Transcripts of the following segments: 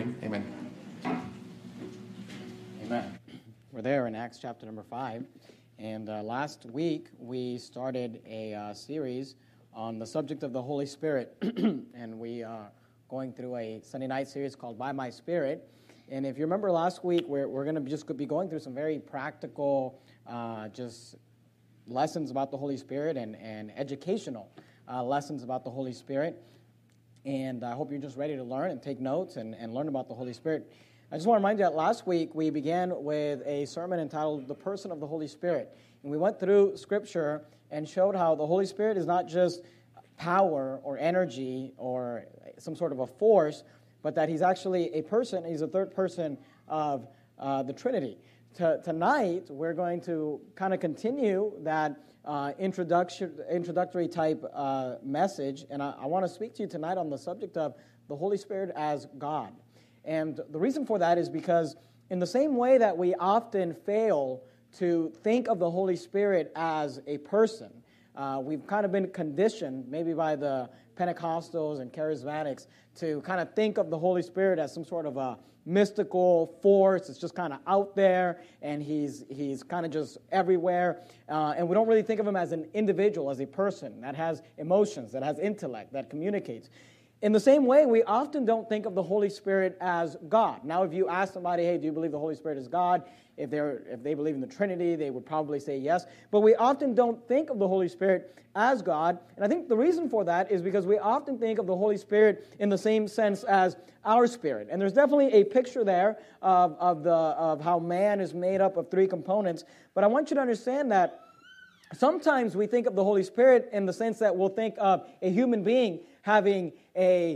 reign. Amen. Amen. We're there in Acts chapter number 5. And last week we started a series on the subject of the Holy Spirit. And we are going through a Sunday night series called By My Spirit. And if you remember last week, we're going to just be going through some very practical just lessons about the Holy Spirit and educational lessons about the Holy Spirit. And I hope you're just ready to learn and take notes and learn about the Holy Spirit. I just want to remind you that last week we began with a sermon entitled The Person of the Holy Spirit. And we went through Scripture and showed how the Holy Spirit is not just power or energy or some sort of a force, but that he's actually a person. He's a third person of the Trinity. Tonight, we're going to kind of continue that introductory type message, and I want to speak to you tonight on the subject of the Holy Spirit as God. And the reason for that is because in the same way that we often fail to think of the Holy Spirit as a person, we've kind of been conditioned, maybe by the Pentecostals and Charismatics, to kind of think of the Holy Spirit as some sort of a mystical force. It's just kind of out there, and he's kind of just everywhere. And we don't really think of him as an individual, as a person that has emotions, that has intellect, that communicates. In the same way, we often don't think of the Holy Spirit as God. Now, if you ask somebody, hey, do you believe the Holy Spirit is God? If they believe in the Trinity, they would probably say yes. But we often don't think of the Holy Spirit as God. And I think the reason for that is because we often think of the Holy Spirit in the same sense as our spirit. And there's definitely a picture there of how man is made up of three components. But I want you to understand that sometimes we think of the Holy Spirit in the sense that we'll think of a human being having a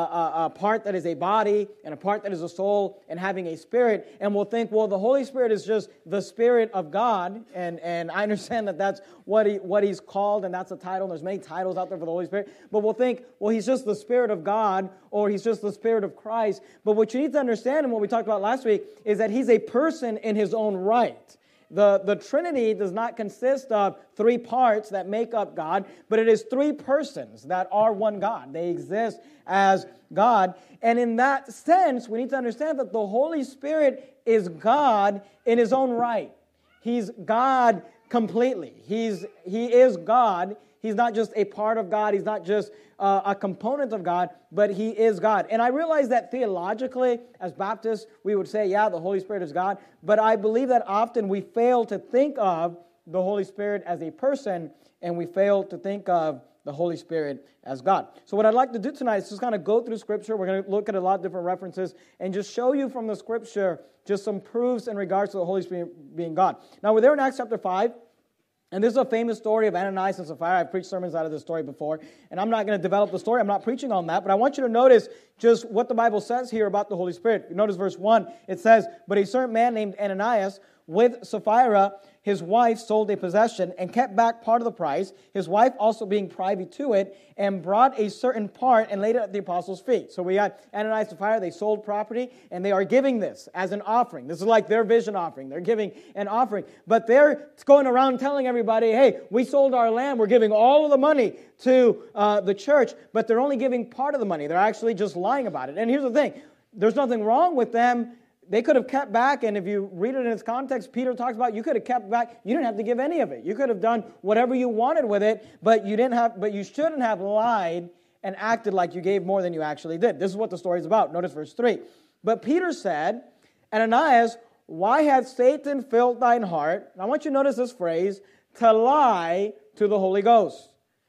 part that is a body and a part that is a soul and having a spirit, and we'll think, well, the Holy Spirit is just the Spirit of God, and I understand that that's what he's called, and that's a title, and there's many titles out there for the Holy Spirit, but we'll think, well, he's just the Spirit of God, or he's just the Spirit of Christ. But what you need to understand, and what we talked about last week, is that he's a person in his own right. The Trinity does not consist of three parts that make up God, but it is three persons that are one God. They exist as God. And in that sense, we need to understand that the Holy Spirit is God in his own right. He's God completely. He is God. He's not just a part of God. He's not just a component of God, but he is God. And I realize that theologically, as Baptists, we would say, yeah, the Holy Spirit is God. But I believe that often we fail to think of the Holy Spirit as a person, and we fail to think of the Holy Spirit as God. So what I'd like to do tonight is just kind of go through Scripture. We're going to look at a lot of different references and just show you from the Scripture just some proofs in regards to the Holy Spirit being God. Now, we're there in Acts chapter 5. And this is a famous story of Ananias and Sapphira. I've preached sermons out of this story before, and I'm not going to develop the story. I'm not preaching on that, but I want you to notice just what the Bible says here about the Holy Spirit. You notice verse 1. It says, "But a certain man named Ananias with Sapphira, his wife, sold a possession and kept back part of the price, his wife also being privy to it, and brought a certain part and laid it at the apostles' feet." So we got Ananias and Sapphira, they sold property, and they are giving this as an offering. This is like their vision offering. They're giving an offering. But they're going around telling everybody, hey, we sold our land, we're giving all of the money to the church, but they're only giving part of the money. They're actually just lying about it. And here's the thing, there's nothing wrong with them. They could have kept back, and if you read it in its context, Peter talks about you could have kept back. You didn't have to give any of it. You could have done whatever you wanted with it, but you shouldn't have lied and acted like you gave more than you actually did. This is what the story is about. Notice verse 3. "But Peter said, Ananias, why hath Satan filled thine heart?" And I want you to notice this phrase, "to lie to the Holy Ghost,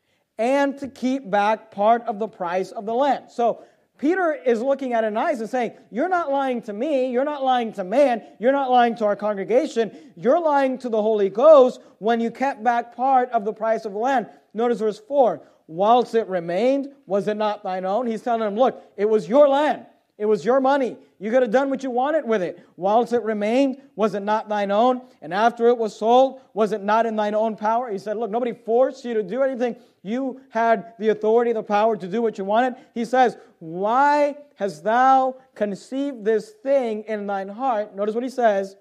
and to keep back part of the price of the land." So Peter is looking at Ananias and saying, you're not lying to me, you're not lying to man, you're not lying to our congregation, you're lying to the Holy Ghost when you kept back part of the price of the land. Notice verse 4, "Whilst it remained, was it not thine own?" He's telling him, look, it was your land, it was your money, you could have done what you wanted with it. "Whilst it remained, was it not thine own? And after it was sold, was it not in thine own power?" He said, look, nobody forced you to do anything. You had the authority, the power to do what you wanted. He says, "Why hast thou conceived this thing in thine heart?" Notice what he says,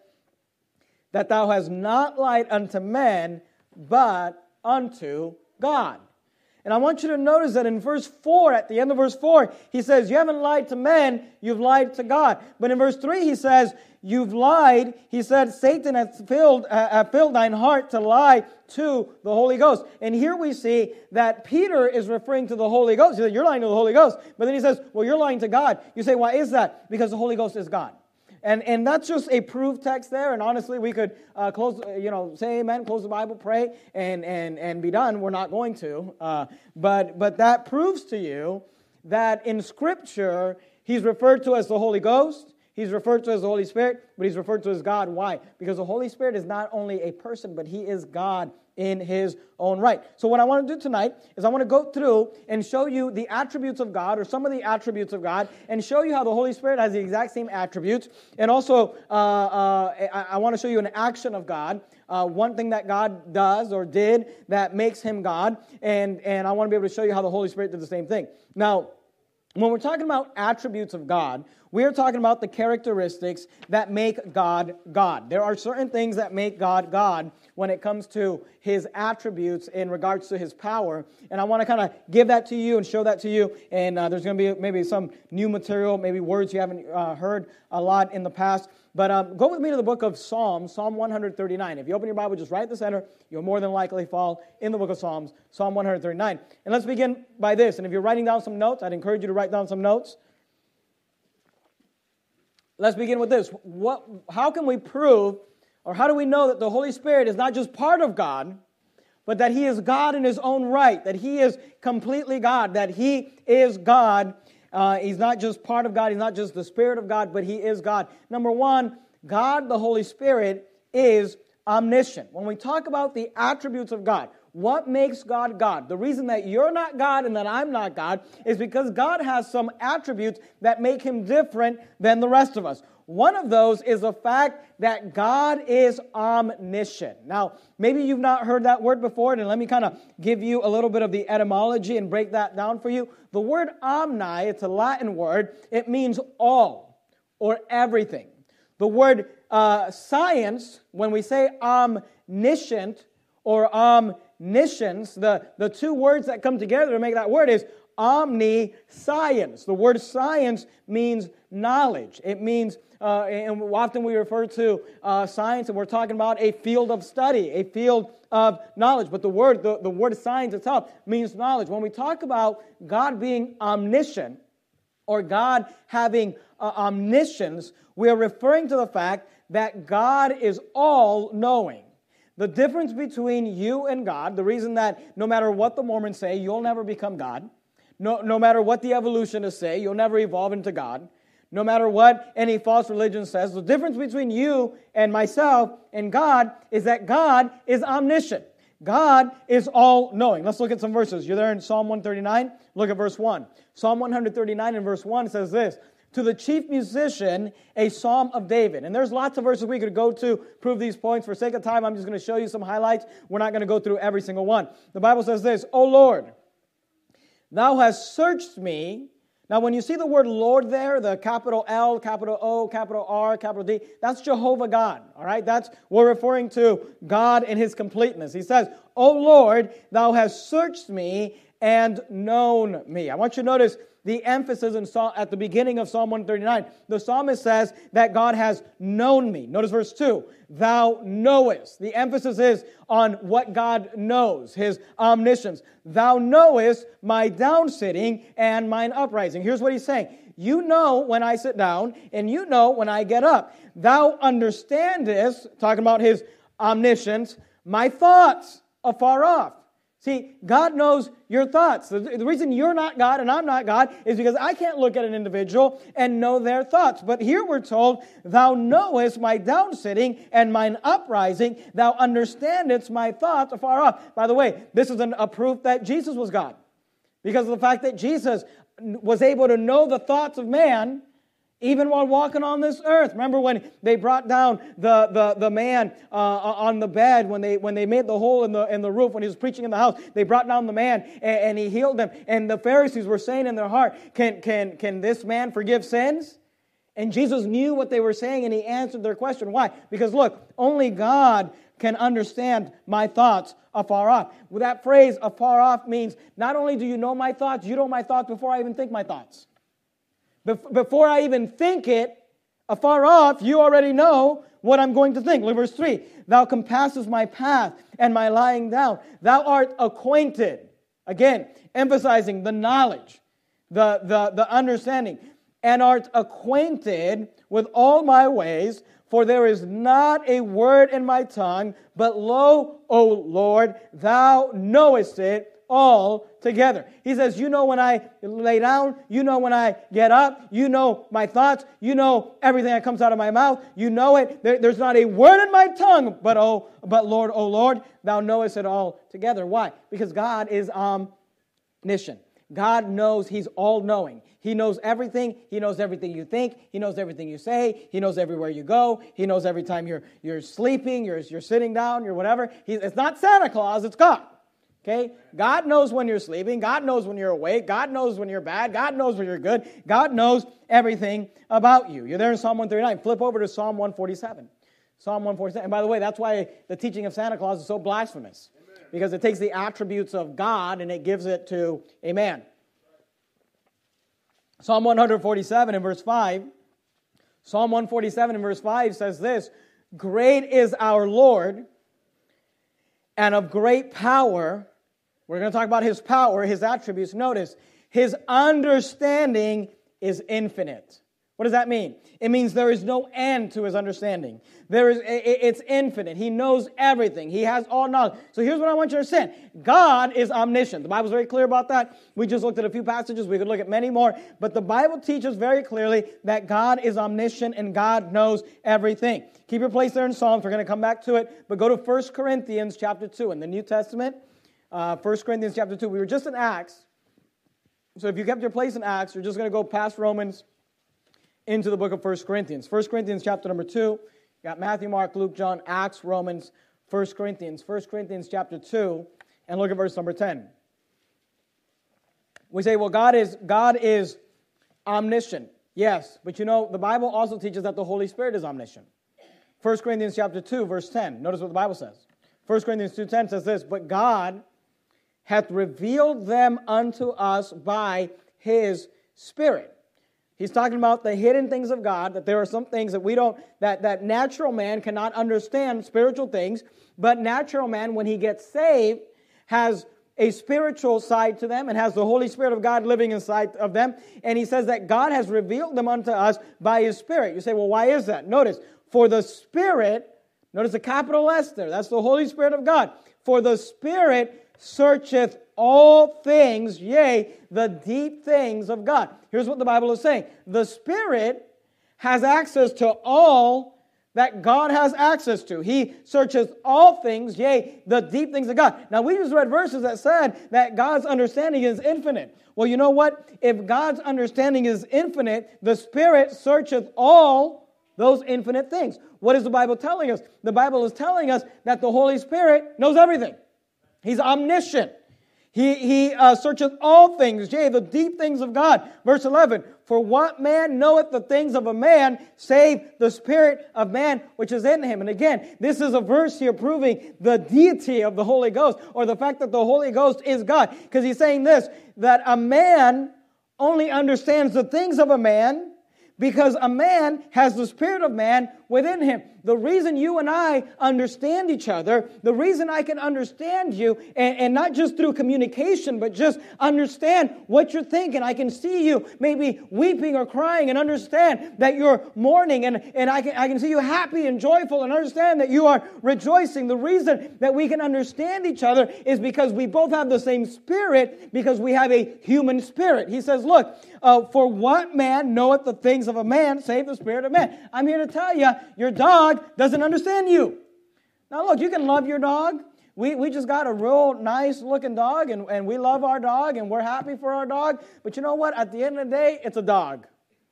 "that thou hast not lied unto men, but unto God." And I want you to notice that in verse 4, at the end of verse 4, he says, you haven't lied to men, you've lied to God. But in verse 3, he says, you've lied. He said, Satan hath filled thine heart to lie to the Holy Ghost. And here we see that Peter is referring to the Holy Ghost. He said, you're lying to the Holy Ghost. But then he says, well, you're lying to God. You say, why is that? Because the Holy Ghost is God. And that's just a proof text there. And honestly, we could close, say amen, close the Bible, pray, and be done. We're not going to. But that proves to you that in Scripture, he's referred to as the Holy Ghost. He's referred to as the Holy Spirit, but he's referred to as God. Why? Because the Holy Spirit is not only a person, but he is God in his own right. So what I want to do tonight is I want to go through and show you the attributes of God, or some of the attributes of God, and show you how the Holy Spirit has the exact same attributes. And also, I want to show you an action of God, one thing that God does or did that makes him God, and I want to be able to show you how the Holy Spirit did the same thing. Now, when we're talking about attributes of God, we are talking about the characteristics that make God God. There are certain things that make God God when it comes to his attributes in regards to his power. And I want to kind of give that to you and show that to you. And there's going to be maybe some new material, maybe words you haven't heard a lot in the past. But go with me to the book of Psalms, Psalm 139. If you open your Bible just right at the center, you'll more than likely fall in the book of Psalms, Psalm 139. And let's begin by this. And if you're writing down some notes, I'd encourage you to write down some notes. Let's begin with this. How can we prove, or how do we know that the Holy Spirit is not just part of God, but that he is God in his own right, that he is completely God, that he is God? He's not just part of God, he's not just the Spirit of God, but he is God. Number one, God, the Holy Spirit, is omniscient. When we talk about the attributes of God, what makes God God? The reason that you're not God and that I'm not God is because God has some attributes that make him different than the rest of us. One of those is the fact that God is omniscient. Now, maybe you've not heard that word before, and let me kind of give you a little bit of the etymology and break that down for you. The word omni, it's a Latin word. It means all or everything. The word science, when we say omniscient or omniscience, the two words that come together to make that word is omniscience. The word science means knowledge. It means, and often we refer to science, and we're talking about a field of study, a field of knowledge. But the word science itself means knowledge. When we talk about God being omniscient, or God having omniscience, we are referring to the fact that God is all-knowing. The difference between you and God, the reason that no matter what the Mormons say, you'll never become God, no matter what the evolutionists say, you'll never evolve into God, no matter what any false religion says, the difference between you and myself and God is that God is omniscient. God is all-knowing. Let's look at some verses. You're there in Psalm 139? Look at verse 1. Psalm 139 and verse 1 says this, to the chief musician, a psalm of David. And there's lots of verses we could go to prove these points. For sake of time, I'm just going to show you some highlights. We're not going to go through every single one. The Bible says this, O Lord, thou hast searched me. Now, when you see the word Lord there, the capital L, capital O, capital R, capital D, that's Jehovah God, all right? We're referring to God in his completeness. He says, O Lord, thou hast searched me and known me. I want you to notice the emphasis at the beginning of Psalm 139. The psalmist says that God has known me. Notice verse 2. Thou knowest. The emphasis is on what God knows, his omniscience. Thou knowest my downsitting and mine uprising. Here's what he's saying. You know when I sit down, and you know when I get up. Thou understandest, talking about his omniscience, my thoughts afar off. See, God knows your thoughts. The reason you're not God and I'm not God is because I can't look at an individual and know their thoughts. But here we're told, thou knowest my downsitting and mine uprising. Thou understandest my thoughts afar off. By the way, this is a proof that Jesus was God. Because of the fact that Jesus was able to know the thoughts of man even while walking on this earth. Remember when they brought down the man on the bed, when they made the hole in the roof, when he was preaching in the house, they brought down the man and he healed him. And the Pharisees were saying in their heart, can this man forgive sins? And Jesus knew what they were saying, and he answered their question. Why? Because look, only God can understand my thoughts afar off. Well, that phrase, afar off, means not only do you know my thoughts, you know my thoughts before I even think my thoughts. Before I even think it, afar off, you already know what I'm going to think. Look, verse 3. Thou compassest my path and my lying down. Thou art acquainted. Again, emphasizing the knowledge, the understanding. And art acquainted with all my ways, for there is not a word in my tongue, but lo, O Lord, thou knowest it all together. He says, you know when I lay down, you know when I get up, you know my thoughts, you know everything that comes out of my mouth, you know it. There's not a word in my tongue, but Lord, O Lord, thou knowest it all together. Why? Because God is omniscient. God knows, He's all-knowing. He knows everything. He knows everything you think. He knows everything you say. He knows everywhere you go. He knows every time you're sleeping, you're sitting down, you're whatever. It's not Santa Claus, it's God. Okay? God knows when you're sleeping. God knows when you're awake. God knows when you're bad. God knows when you're good. God knows everything about you. You're there in Psalm 139. Flip over to Psalm 147. Psalm 147. And by the way, that's why the teaching of Santa Claus is so blasphemous. Amen. Because it takes the attributes of God and it gives it to a man. Psalm 147 and verse 5. Psalm 147 and verse 5 says this, great is our Lord, and of great power. We're going to talk about His power, His attributes. Notice, His understanding is infinite. What does that mean? It means there is no end to His understanding. It's infinite. He knows everything. He has all knowledge. So here's what I want you to understand. God is omniscient. The Bible's very clear about that. We just looked at a few passages. We could look at many more. But the Bible teaches very clearly that God is omniscient and God knows everything. Keep your place there in Psalms. We're going to come back to it. But go to 1 Corinthians chapter 2 in the New Testament. 1 Corinthians chapter 2. We were just in Acts. So if you kept your place in Acts, you're just going to go past Romans into the book of 1 Corinthians. 1 Corinthians chapter number 2. You got Matthew, Mark, Luke, John, Acts, Romans, 1 Corinthians. 1 Corinthians chapter 2, and look at verse number 10. We say, well, God is omniscient. Yes, but you know, the Bible also teaches that the Holy Spirit is omniscient. 1 Corinthians chapter 2, verse 10. Notice what the Bible says. 1 Corinthians 2:10 says this, but God hath revealed them unto us by His Spirit. He's talking about the hidden things of God, that there are some things that we don't, that natural man cannot understand, spiritual things, but natural man, when he gets saved, has a spiritual side to them and has the Holy Spirit of God living inside of them. And he says that God has revealed them unto us by His Spirit. You say, well, why is that? Notice, for the Spirit, notice the capital S there, that's the Holy Spirit of God. For the Spirit searcheth all things, yea, the deep things of God. Here's what the Bible is saying. The Spirit has access to all that God has access to. He searches all things, yea, the deep things of God. Now, we just read verses that said that God's understanding is infinite. Well, you know what? If God's understanding is infinite, the Spirit searcheth all those infinite things. What is the Bible telling us? The Bible is telling us that the Holy Spirit knows everything. He's omniscient. He searcheth all things, yea, the deep things of God. Verse 11, for what man knoweth the things of a man, save the spirit of man which is in him? And again, this is a verse here proving the deity of the Holy Ghost, or the fact that the Holy Ghost is God. Because he's saying this, that a man only understands the things of a man because a man has the spirit of man within him. The reason you and I understand each other, the reason I can understand you, and not just through communication, but just understand what you're thinking. I can see you maybe weeping or crying and understand that you're mourning, and I can see you happy and joyful and understand that you are rejoicing. The reason that we can understand each other is because we both have the same spirit, because we have a human spirit. He says, look, for what man knoweth the things of a man, save the spirit of man? I'm here to tell you, your dog doesn't understand you. Now look, you can love your dog. We just got a real nice looking dog, and we love our dog, and we're happy for our dog. But you know what? At the end of the day, it's a dog.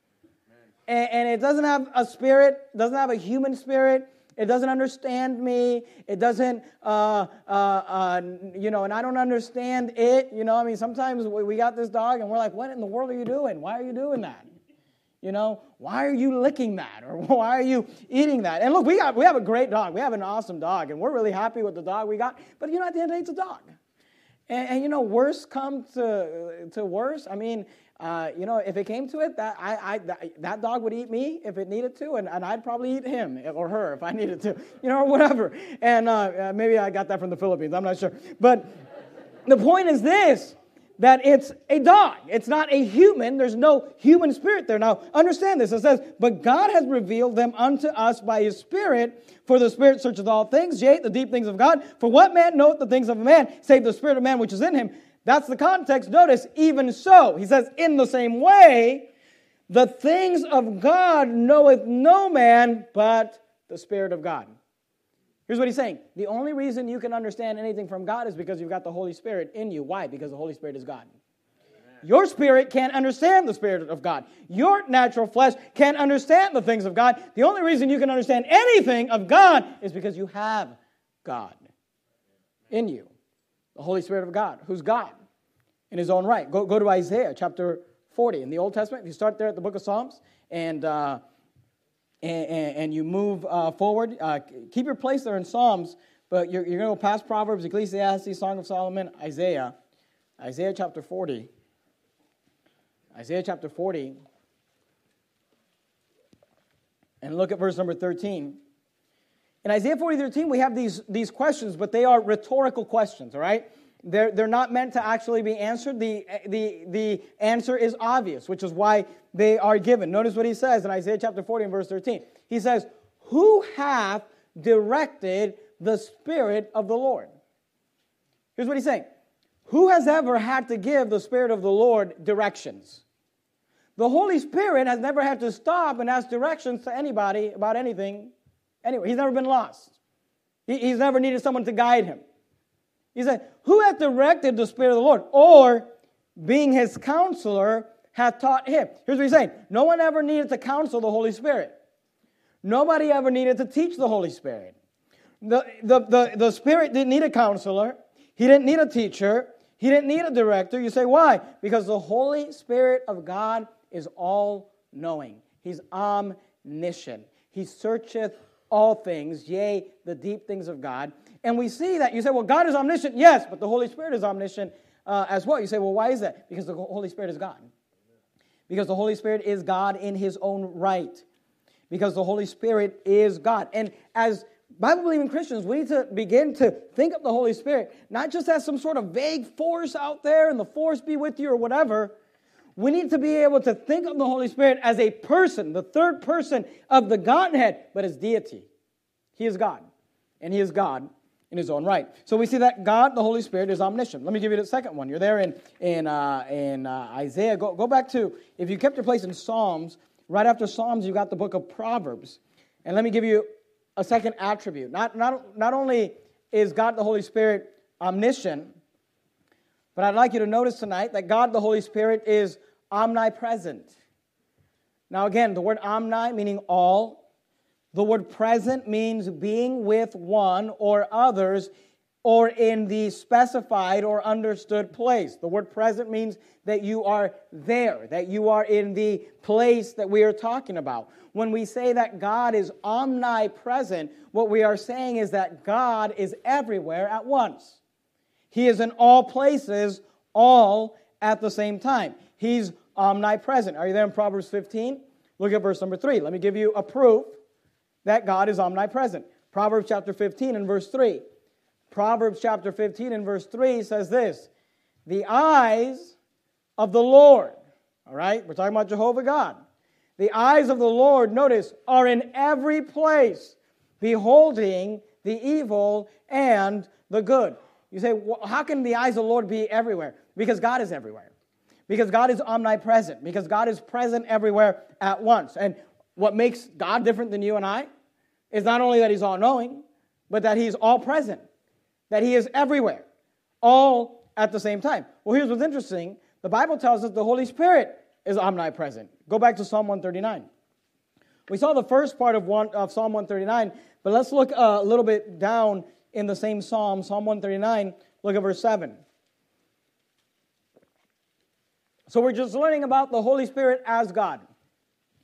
And it doesn't have a spirit, doesn't have a human spirit. It doesn't understand me. It doesn't, and I don't understand it. Sometimes we got this dog, and we're like, what in the world are you doing? Why are you doing that? You know, why are you licking that? Or why are you eating that? And look, we have a great dog. We have an awesome dog, and we're really happy with the dog we got. But, you know, at the end of the day, it's a dog. And you know, worse comes to worse. I mean, you know, if it came to it, that dog would eat me if it needed to, and I'd probably eat him or her if I needed to, you know, or whatever. And maybe I got that from the Philippines. I'm not sure. But the point is this, that it's a dog. It's not a human. There's no human spirit there. Now, understand this. It says, but God has revealed them unto us by his Spirit, for the Spirit searcheth all things, yea, the deep things of God. For what man knoweth the things of a man, save the spirit of man which is in him? That's the context. Notice, even so, he says, in the same way, the things of God knoweth no man but the Spirit of God. Here's what he's saying. The only reason you can understand anything from God is because you've got the Holy Spirit in you. Why? Because the Holy Spirit is God. Amen. Your spirit can't understand the Spirit of God. Your natural flesh can't understand the things of God. The only reason you can understand anything of God is because you have God in you. The Holy Spirit of God, who's God in his own right. Go to Isaiah chapter 40 in the Old Testament. If you start there at the book of Psalms and you move forward, keep your place there in Psalms, but you're going to go past Proverbs, Ecclesiastes, Song of Solomon, Isaiah chapter 40. Isaiah chapter 40. And look at verse number 13. In Isaiah 40:13, we have these questions, but they are rhetorical questions, all right? They're not meant to actually be answered. The answer is obvious, which is why they are given. Notice what he says in Isaiah chapter 40 and verse 13. He says, who hath directed the Spirit of the Lord? Here's what he's saying. Who has ever had to give the Spirit of the Lord directions? The Holy Spirit has never had to stop and ask directions to anybody about anything. Anyway, he's never been lost. He's never needed someone to guide him. He said, who hath directed the Spirit of the Lord? Or, being his counselor, hath taught him. Here's what he's saying. No one ever needed to counsel the Holy Spirit. Nobody ever needed to teach the Holy Spirit. The Spirit didn't need a counselor. He didn't need a teacher. He didn't need a director. You say, why? Because the Holy Spirit of God is all-knowing. He's omniscient. He searcheth all things, yea, the deep things of God. And we see that. You say, well, God is omniscient. Yes, but the Holy Spirit is omniscient as well. You say, well, why is that? Because the Holy Spirit is God. Because the Holy Spirit is God in his own right. Because the Holy Spirit is God. And as Bible-believing Christians, we need to begin to think of the Holy Spirit, not just as some sort of vague force out there, and the force be with you or whatever. We need to be able to think of the Holy Spirit as a person, the third person of the Godhead, but as deity. He is God, and he is God in his own right. So we see that God, the Holy Spirit, is omniscient. Let me give you the second one. You're there in Isaiah. Go back to, if you kept your place in Psalms, right after Psalms, you got the book of Proverbs. And let me give you a second attribute. Not only is God, the Holy Spirit, omniscient, but I'd like you to notice tonight that God, the Holy Spirit, is omnipresent. Now again, the word omni meaning all. The word present means being with one or others or in the specified or understood place. The word present means that you are there, that you are in the place that we are talking about. When we say that God is omnipresent, what we are saying is that God is everywhere at once. He is in all places, all at the same time. He's omnipresent. Are you there in Proverbs 15? Look at verse number 3. Let me give you a proof that God is omnipresent. Proverbs chapter 15 and verse 3. Proverbs chapter 15 and verse 3 says this, the eyes of the Lord, all right, we're talking about Jehovah God. The eyes of the Lord, notice, are in every place, beholding the evil and the good. You say, well, how can the eyes of the Lord be everywhere? Because God is everywhere. Because God is omnipresent. Because God is present everywhere at once. And what makes God different than you and I is not only that he's all-knowing, but that he's all-present. That he is everywhere. All at the same time. Well, here's what's interesting. The Bible tells us the Holy Spirit is omnipresent. Go back to Psalm 139. We saw the first part of Psalm 139, but let's look a little bit down in the same Psalm, Psalm 139, look at verse 7. So we're just learning about the Holy Spirit as God.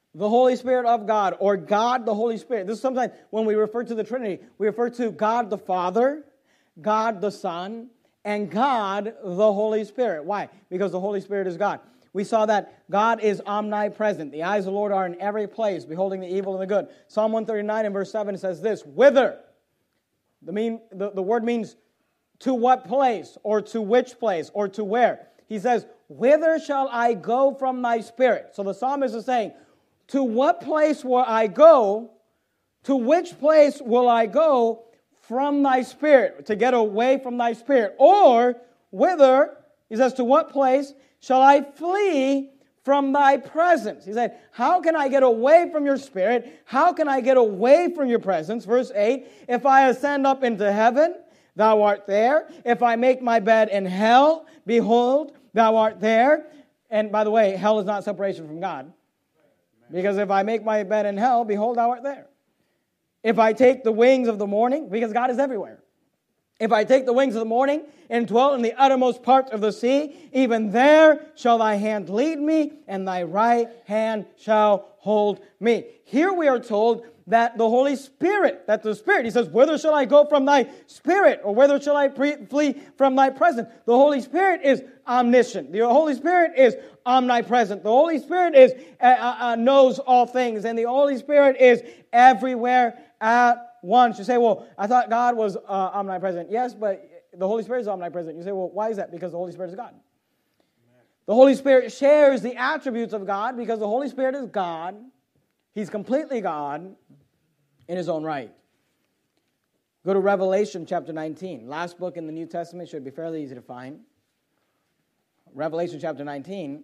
the Holy Spirit of God, or God the Holy Spirit. This is sometimes when we refer to the Trinity, we refer to God the Father, God the Son, and God the Holy Spirit. Why? Because the Holy Spirit is God. We saw that God is omnipresent. The eyes of the Lord are in every place, beholding the evil and the good. Psalm 139 and verse 7 says this, whither? The word means to what place, or to which place, or to where. He says, whither shall I go from thy spirit? So the psalmist is saying, to what place will I go? To which place will I go from thy spirit? To get away from thy spirit. Or, whither, he says, to what place shall I flee from thy presence? He said, how can I get away from your spirit? How can I get away from your presence? Verse 8, if I ascend up into heaven, thou art there. If I make my bed in hell, behold, thou art there. And by the way, hell is not separation from God. Because if I make my bed in hell, behold, thou art there. If I take the wings of the morning, because God is everywhere. If I take the wings of the morning and dwell in the uttermost part of the sea, even there shall thy hand lead me, and thy right hand shall hold me. Here we are told that the Holy Spirit, he says, whither shall I go from thy spirit, or whither shall I flee from thy presence? The Holy Spirit is omniscient. The Holy Spirit is omnipresent. The Holy Spirit is knows all things, and the Holy Spirit is everywhere at once. You say, well, I thought God was omnipresent. Yes, but the Holy Spirit is omnipresent. You say, well, why is that? Because the Holy Spirit is God. The Holy Spirit shares the attributes of God because the Holy Spirit is God. He's completely God in His own right. Go to Revelation chapter 19. Last book in the New Testament, should be fairly easy to find. Revelation chapter 19.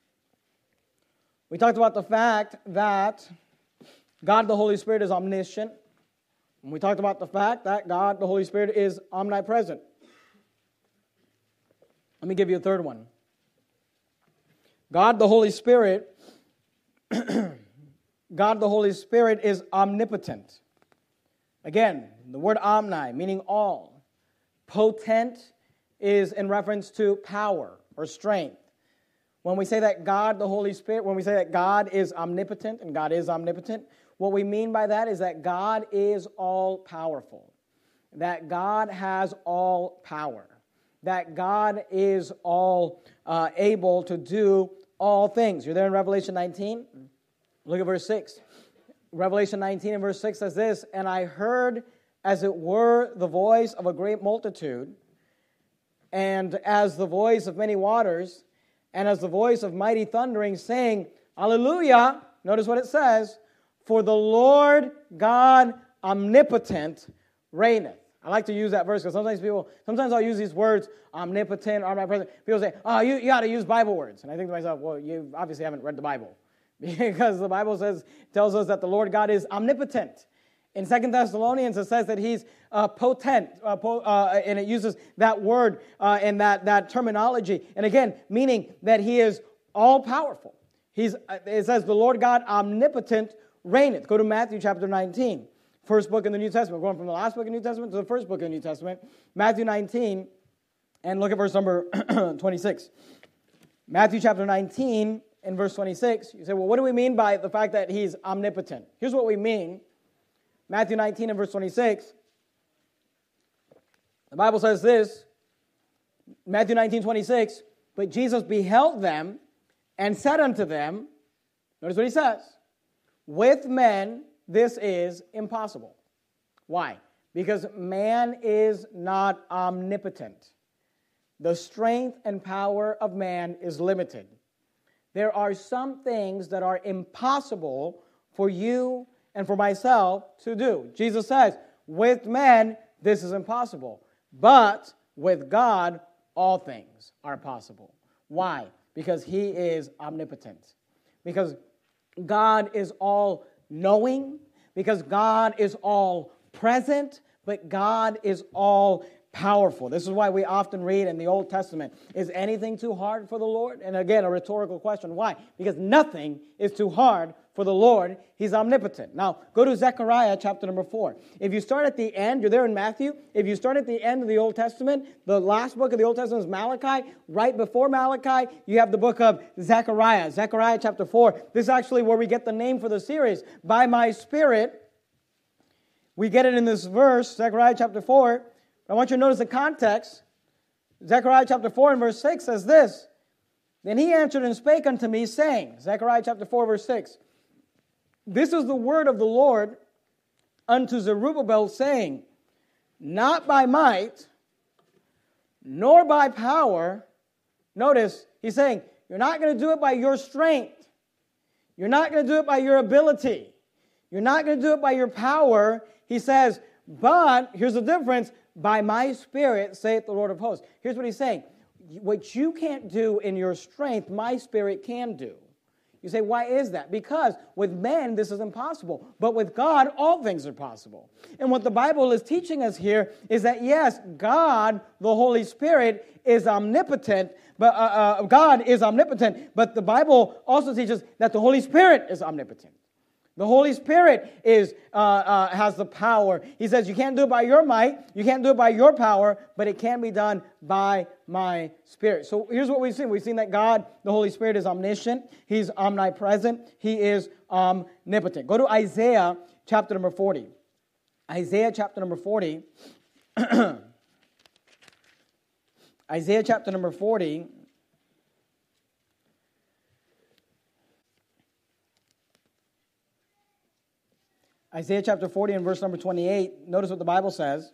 We talked about the fact that God the Holy Spirit is omniscient. And we talked about the fact that God the Holy Spirit is omnipresent. Let me give you a third one. God the Holy Spirit God the Holy Spirit is omnipotent. Again, the word omni, meaning all. Potent is in reference to power or strength. When we say that God the Holy Spirit, when we say that God is omnipotent and God is omnipotent, what we mean by that is that God is all powerful. That God has all power. That God is all able to do all things. You're there in Revelation 19? Look at verse 6. Revelation 19 and verse 6 says this, and I heard as it were the voice of a great multitude, and as the voice of many waters, and as the voice of mighty thundering, saying, Hallelujah! Notice what it says, for the Lord God omnipotent reigneth. I like to use that verse because sometimes I'll use these words, omnipotent, omnipresent. People say, oh, you got to use Bible words. And I think to myself, well, you obviously haven't read the Bible. Because the Bible tells us that the Lord God is omnipotent. In 2 Thessalonians, it says that He's potent, and it uses that word and that terminology. And again, meaning that He is all-powerful. It says the Lord God omnipotent reigneth. Go to Matthew chapter 19, first book in the New Testament. We're going from the last book in the New Testament to the first book in the New Testament. Matthew 19, and look at verse number 26. Matthew chapter 19, in verse 26, you say, well, what do we mean by the fact that He's omnipotent? Here's what we mean. Matthew 19 and verse 26. The Bible says this, Matthew 19, 26, but Jesus beheld them and said unto them, notice what He says, with men this is impossible. Why? Because man is not omnipotent. The strength and power of man is limited. There are some things that are impossible for you and for myself to do. Jesus says, with men, this is impossible. But with God, all things are possible. Why? Because He is omnipotent. Because God is all-knowing. Because God is all-present. But God is all-powerful. This is why we often read in the Old Testament, is anything too hard for the Lord? And again, a rhetorical question. Why? Because nothing is too hard for the Lord. He's omnipotent. Now, go to Zechariah chapter number 4. If you start at the end, you're there in Matthew. If you start at the end of the Old Testament, the last book of the Old Testament is Malachi. Right before Malachi, you have the book of Zechariah. Zechariah chapter 4. This is actually where we get the name for the series. By my Spirit. We get it in this verse, Zechariah chapter 4. I want you to notice the context. Zechariah chapter 4 and verse 6 says this. Then he answered and spake unto me, saying, Zechariah chapter 4, verse 6, this is the word of the Lord unto Zerubbabel, saying, not by might, nor by power. Notice, he's saying, you're not going to do it by your strength. You're not going to do it by your ability. You're not going to do it by your power. He says, but, here's the difference, by my Spirit, saith the Lord of hosts. Here's what he's saying. What you can't do in your strength, my Spirit can do. You say, why is that? Because with men, this is impossible. But with God, all things are possible. And what the Bible is teaching us here is that, yes, God, the Holy Spirit, is omnipotent. But God is omnipotent. But the Bible also teaches that the Holy Spirit is omnipotent. The Holy Spirit has the power. He says you can't do it by your might, you can't do it by your power, but it can be done by my Spirit. So here's what we've seen. We've seen that God, the Holy Spirit, is omniscient. He's omnipresent. He is omnipotent. Go to Isaiah chapter number 40. Isaiah chapter number 40. Isaiah chapter number 40. Isaiah chapter 40 and verse number 28, notice what the Bible says.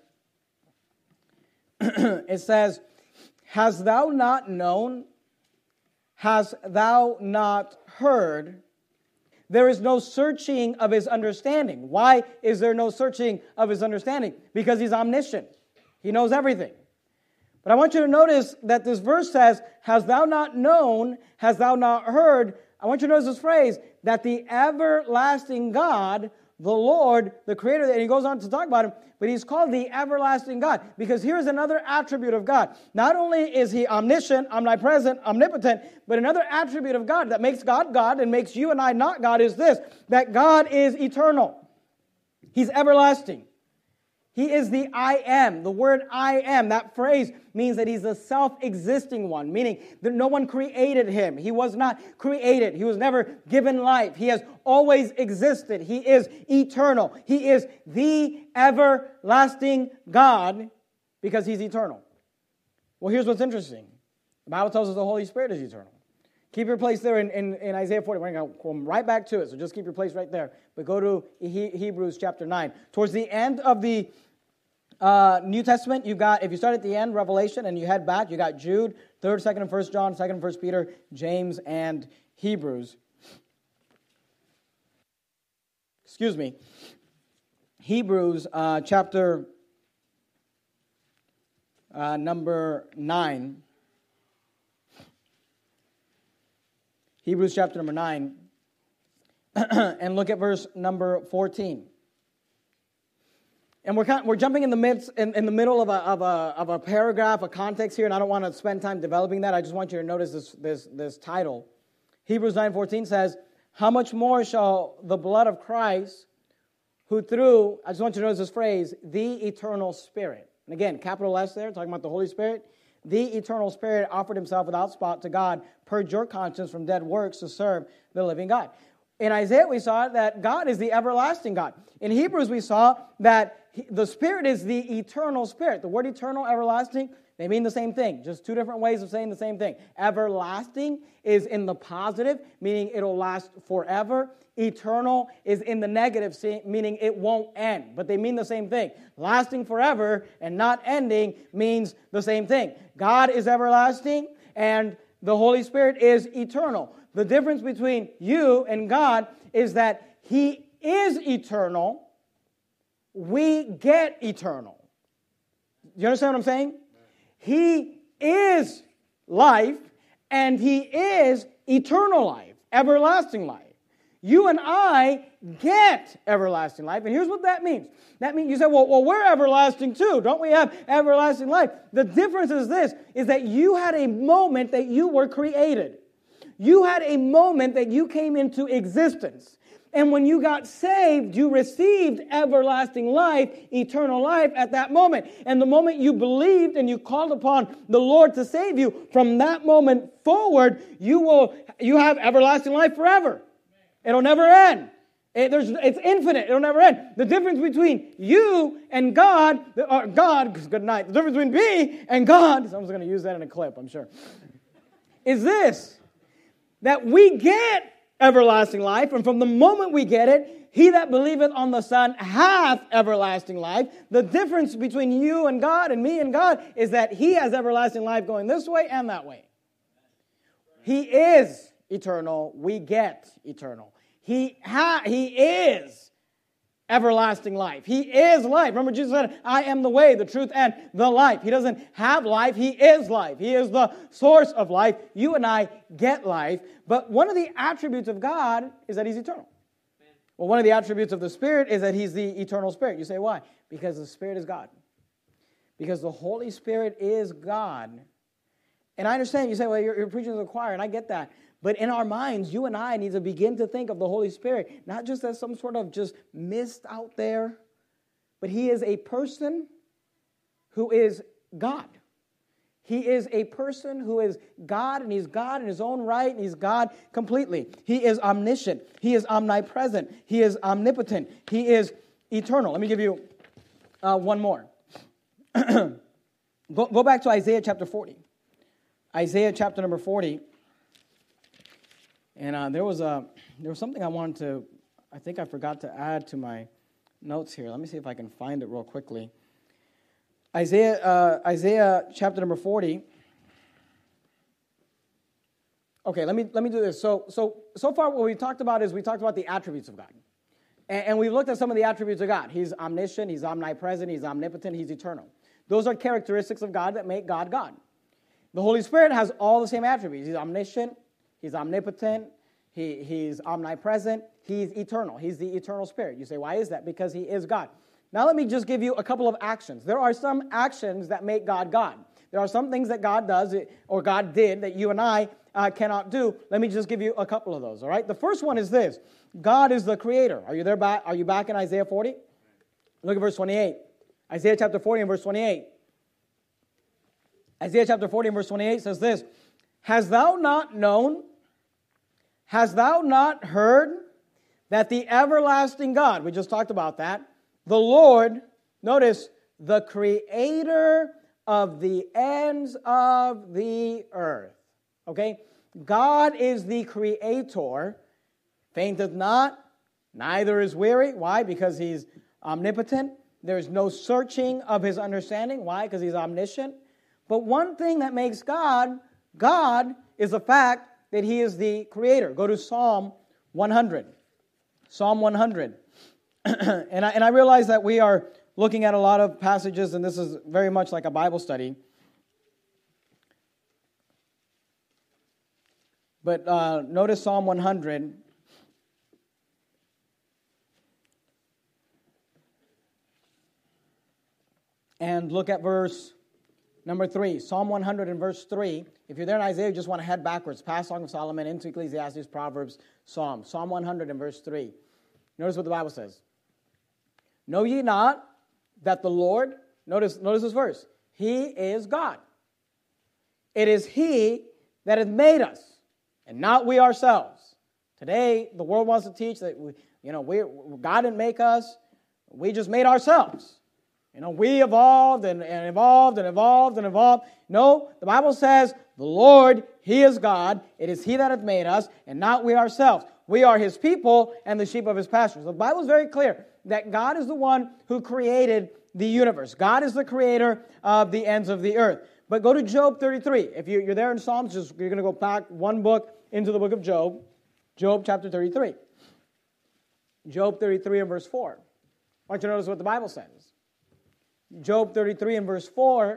It says, hast thou not known? Hast thou not heard? There is no searching of his understanding. Why is there no searching of his understanding? Because he's omniscient. He knows everything. But I want you to notice that this verse says, hast thou not known? Hast thou not heard? I want you to notice this phrase, that the everlasting God, the Lord, the Creator, and he goes on to talk about him, but he's called the everlasting God, because here's another attribute of God. Not only is he omniscient, omnipresent, omnipotent, but another attribute of God that makes God God and makes you and I not God is this, that God is eternal. He's everlasting. He is the I am. The word I am, that phrase means that he's the self-existing one, meaning that no one created him. He was not created. He was never given life. He has always existed. He is eternal. He is the everlasting God because he's eternal. Well, here's what's interesting. The Bible tells us the Holy Spirit is eternal. Keep your place there in Isaiah 40. We're going to come right back to it, so just keep your place right there. But go to Hebrews chapter 9. Towards the end of the New Testament, you've got, if you start at the end, Revelation, and you head back, you got Jude, 3rd, 2nd, and 1st John, 2nd and 1st Peter, James, and Hebrews. Hebrews chapter number 9. Hebrews chapter number 9. And look at verse number 14. And we're jumping in the middle of a paragraph, a context here, and I don't want to spend time developing that. I just want you to notice this title. Hebrews 9:14 says, how much more shall the blood of Christ, who through, I just want you to notice this phrase, the eternal Spirit. And again, capital S there, talking about the Holy Spirit. The eternal Spirit offered himself without spot to God, purge your conscience from dead works to serve the living God. In Isaiah, we saw that God is the everlasting God. In Hebrews, we saw that the Spirit is the eternal Spirit. The word eternal, everlasting, they mean the same thing. Just two different ways of saying the same thing. Everlasting is in the positive, meaning it'll last forever. Eternal is in the negative, meaning it won't end. But they mean the same thing. Lasting forever and not ending means the same thing. God is everlasting and the Holy Spirit is eternal. The difference between you and God is that He is eternal. We get eternal. You understand what I'm saying? He is life, and He is eternal life, everlasting life. You and I get everlasting life, and here's what that means. That means you say, well, we're everlasting too. Don't we have everlasting life? The difference is this, is that you had a moment that you were created. You had a moment that you came into existence. And when you got saved, you received everlasting life, eternal life at that moment. And the moment you believed and you called upon the Lord to save you, from that moment forward, you have everlasting life forever. It'll never end. It's infinite. It'll never end. The difference between you and God, good night. The difference between me and God, someone's going to use that in a clip, I'm sure, is this, that we get everlasting life, and from the moment we get it, he that believeth on the Son hath everlasting life. The difference between you and God and me and God is that he has everlasting life going this way and that way. He is eternal. We get eternal. He is everlasting life. He is life. Remember, Jesus said, I am the way, the truth, and the life. He doesn't have life. He is life. He is the source of life. You and I get life. But one of the attributes of God is that he's eternal. Well, one of the attributes of the Spirit is that he's the eternal Spirit. You say, why? Because the Spirit is God. Because the Holy Spirit is God. And I understand, you say, well, you're preaching to the choir, and I get that. But in our minds, you and I need to begin to think of the Holy Spirit, not just as some sort of just mist out there, but he is a person who is God. He is a person who is God, and he's God in his own right, and he's God completely. He is omniscient. He is omnipresent. He is omnipotent. He is eternal. Let me give you one more. Go back to Isaiah chapter 40. Isaiah chapter number 40. And there was something I think I forgot to add to my notes here. Let me see if I can find it real quickly. Isaiah chapter number 40. Okay, let me do this. So far what we talked about is we talked about the attributes of God. And we've looked at some of the attributes of God. He's omniscient, he's omnipresent, he's omnipotent, he's eternal. Those are characteristics of God that make God God. The Holy Spirit has all the same attributes. He's omniscient, he's omnipotent, he's omnipresent, he's eternal. He's the eternal Spirit. You say, why is that? Because he is God. Now let me just give you a couple of actions. There are some actions that make God God. There are some things that God does or God did that you and I cannot do. Let me just give you a couple of those, all right? The first one is this. God is the creator. Are you there? Are you back in Isaiah 40? Look at verse 28. Isaiah chapter 40 and verse 28. Isaiah chapter 40 and verse 28 says this. Hast thou not known? Hast thou not heard that the everlasting God, we just talked about that, the Lord, notice, the creator of the ends of the earth. Okay? God is the creator, fainteth not, neither is weary. Why? Because he's omnipotent. There is no searching of his understanding. Why? Because he's omniscient. But one thing that makes God, God is the fact that he is the creator. Go to Psalm 100. Psalm 100. And I realize that we are looking at a lot of passages, and this is very much like a Bible study. But notice Psalm 100. And look at verse number 3. Psalm 100 and verse 3. If you're there in Isaiah, you just want to head backwards, past Song of Solomon, into Ecclesiastes, Proverbs, Psalm. Psalm 100 and verse 3. Notice what the Bible says. Know ye not that the Lord, notice this verse, he is God. It is he that hath made us, and not we ourselves. Today, the world wants to teach that God didn't make us, we just made ourselves. We evolved and evolved and evolved and evolved. No, the Bible says, the Lord, he is God. It is he that hath made us, and not we ourselves. We are his people and the sheep of his pastures. The Bible is very clear that God is the one who created the universe. God is the creator of the ends of the earth. But go to Job 33. If you're there in Psalms, you're going to go back one book into the book of Job. Job chapter 33. Job 33 and verse 4. I want you to notice what the Bible says. Job 33 and verse 4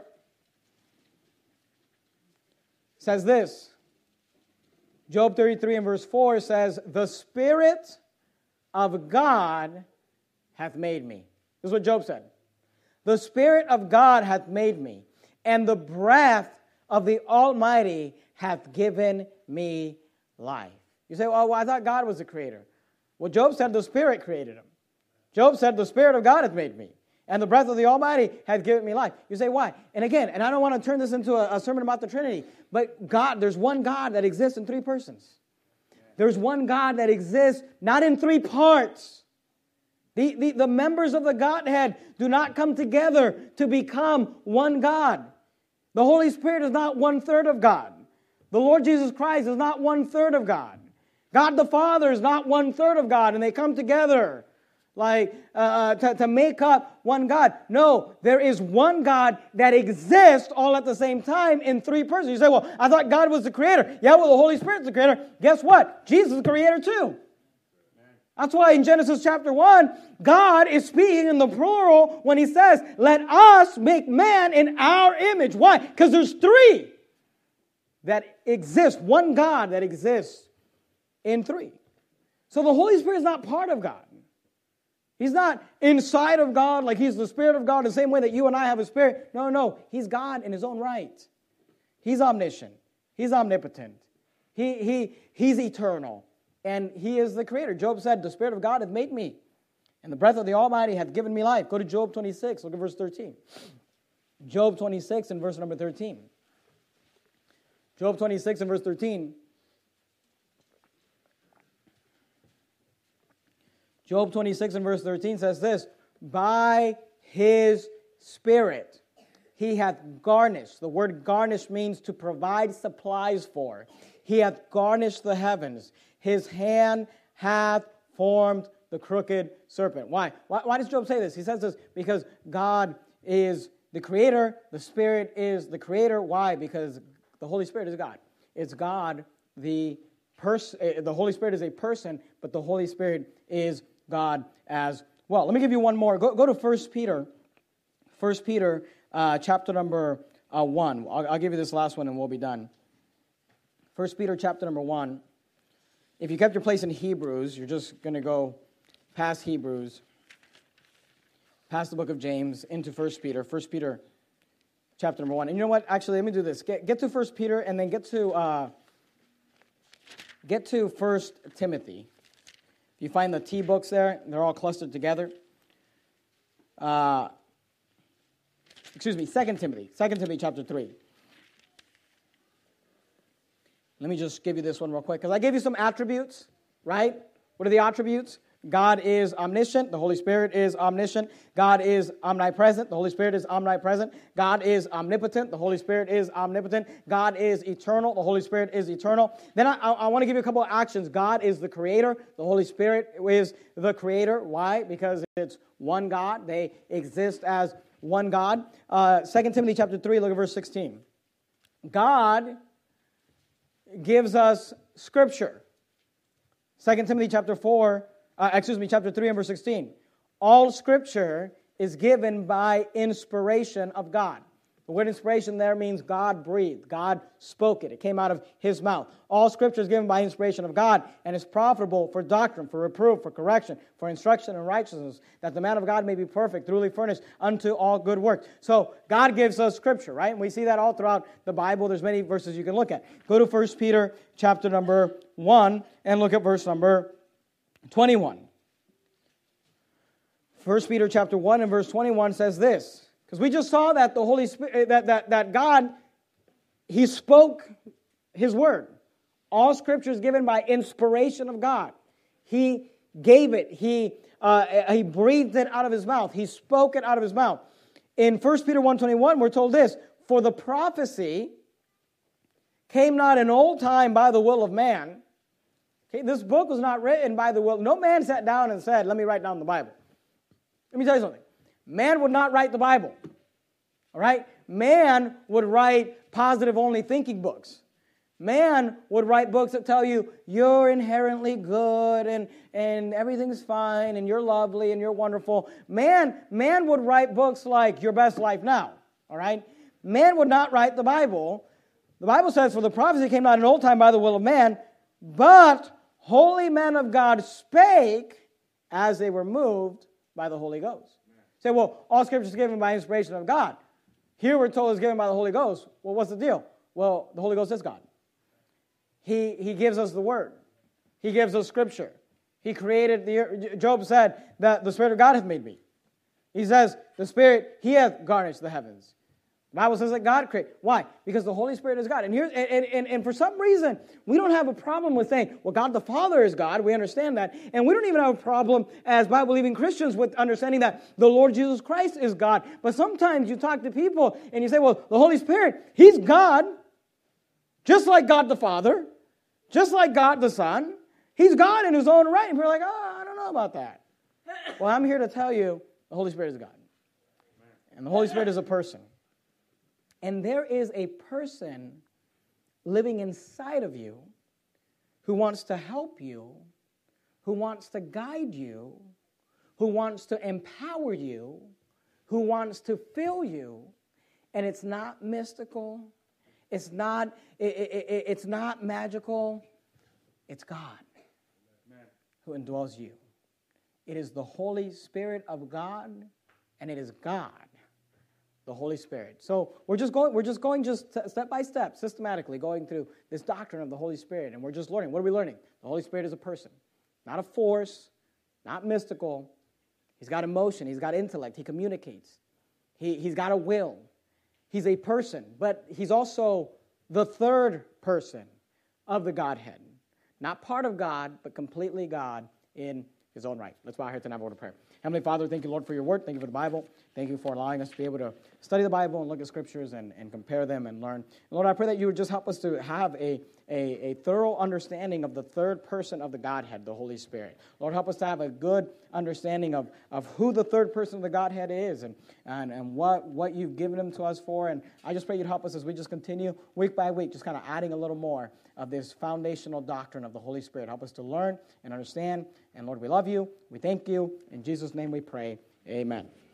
says this. Job 33 and verse 4 says, the Spirit of God hath made me. This is what Job said. The Spirit of God hath made me, and the breath of the Almighty hath given me life. You say, well, I thought God was the creator. Well, Job said the Spirit created him. Job said the Spirit of God hath made me, and the breath of the Almighty hath given me life. You say, why? And again, and I don't want to turn this into a sermon about the Trinity, but God, there's one God that exists in three persons. There's one God that exists not in three parts. The members of the Godhead do not come together to become one God. The Holy Spirit is not 1/3 of God. The Lord Jesus Christ is not 1/3 of God. God the Father is not 1/3 of God, and they come together like to make up one God. No, there is one God that exists all at the same time in three persons. You say, well, I thought God was the creator. Yeah, well, the Holy Spirit's the creator. Guess what? Jesus is the creator too. That's why in Genesis chapter 1, God is speaking in the plural when he says, let us make man in our image. Why? Because there's three that exist, one God that exists in three. So the Holy Spirit is not part of God. He's not inside of God like he's the Spirit of God the same way that you and I have a spirit. No. He's God in his own right. He's omniscient. He's omnipotent. He's eternal. And he is the creator. Job said, the Spirit of God hath made me, and the breath of the Almighty hath given me life. Go to Job 26. Look at verse 13. Job 26 and verse number 13. Job 26 and verse 13. Job 26 and verse 13 says this, by his Spirit he hath garnished. The word garnish means to provide supplies for. He hath garnished the heavens. His hand hath formed the crooked serpent. Why? Why does Job say this? He says this because God is the creator. The Spirit is the creator. Why? Because the Holy Spirit is God. It's God, the Holy Spirit is a person, but the Holy Spirit is God as well. Let me give you one more. Go to 1 Peter. 1 Peter chapter number 1. I'll give you this last one and we'll be done. 1 Peter chapter number 1. If you kept your place in Hebrews, you're just going to go past Hebrews, past the book of James, into 1 Peter. 1 Peter chapter number 1. And you know what? Actually, let me do this. Get to 1 Peter and then get to 1 Timothy. You find the T books there. They're all clustered together. 2 Timothy. 2 Timothy chapter 3. Let me just give you this one real quick, because I gave you some attributes, right? What are the attributes? God is omniscient. The Holy Spirit is omniscient. God is omnipresent. The Holy Spirit is omnipresent. God is omnipotent. The Holy Spirit is omnipotent. God is eternal. The Holy Spirit is eternal. Then I want to give you a couple of actions. God is the creator. The Holy Spirit is the creator. Why? Because it's one God. They exist as one God. 2 Timothy chapter 3, look at verse 16. God gives us Scripture. 2 Timothy chapter 3 and verse 16. All Scripture is given by inspiration of God. The word inspiration there means God breathed. God spoke it. It came out of his mouth. All Scripture is given by inspiration of God and is profitable for doctrine, for reproof, for correction, for instruction in righteousness, that the man of God may be perfect, thoroughly furnished unto all good work. So God gives us Scripture, right? And we see that all throughout the Bible. There's many verses you can look at. Go to 1 Peter chapter number 1 and look at verse number 21. 1 Peter chapter 1 and verse 21 says this. Because we just saw that the Holy Spirit, that God, he spoke his word. All Scripture is given by inspiration of God. He gave it. He breathed it out of his mouth. He spoke it out of his mouth. In 1 Peter 1:21, we're told this, for the prophecy came not in old time by the will of man. Okay, this book was not written by the will. No man sat down and said, let me write down the Bible. Let me tell you something. Man would not write the Bible. All right? Man would write positive-only thinking books. Man would write books that tell you you're inherently good and everything's fine and you're lovely and you're wonderful. Man would write books like Your Best Life Now. All right? Man would not write the Bible. The Bible says, for the prophecy came not in old time by the will of man, but holy men of God spake as they were moved by the Holy Ghost. Say, well, all Scripture is given by inspiration of God. Here we're told it's given by the Holy Ghost. Well, what's the deal? Well, the Holy Ghost is God. He gives us the Word. He gives us Scripture. He created the earth. Job said that the Spirit of God hath made me. He says, the Spirit, He hath garnished the heavens. The Bible says that God created. Why? Because the Holy Spirit is God. And for some reason, we don't have a problem with saying, well, God the Father is God. We understand that. And we don't even have a problem as Bible-believing Christians with understanding that the Lord Jesus Christ is God. But sometimes you talk to people and you say, well, the Holy Spirit, He's God. Just like God the Father. Just like God the Son. He's God in His own right. And we're like, oh, I don't know about that. Well, I'm here to tell you, the Holy Spirit is God. And the Holy Spirit is a person. And there is a person living inside of you who wants to help you, who wants to guide you, who wants to empower you, who wants to fill you. And it's not mystical. It's not magical. It's God who indwells you. It is the Holy Spirit of God, and it is God, the Holy Spirit. So we're just going step by step, systematically going through this doctrine of the Holy Spirit, and we're just learning. What are we learning? The Holy Spirit is a person, not a force, not mystical. He's got emotion. He's got intellect. He communicates. He's got a will. He's a person, but he's also the third person of the Godhead. Not part of God, but completely God in His own right. Let's bow our heads and have a word of prayer. Heavenly Father, thank you, Lord, for your word. Thank you for the Bible. Thank you for allowing us to be able to study the Bible and look at scriptures and compare them and learn. And Lord, I pray that you would just help us to have a thorough understanding of the third person of the Godhead, the Holy Spirit. Lord, help us to have a good understanding of who the third person of the Godhead is and what you've given him to us for. And I just pray you'd help us as we just continue week by week, just kind of adding a little more of this foundational doctrine of the Holy Spirit. Help us to learn and understand. And Lord, we love you. We thank you. In Jesus' name we pray. Amen.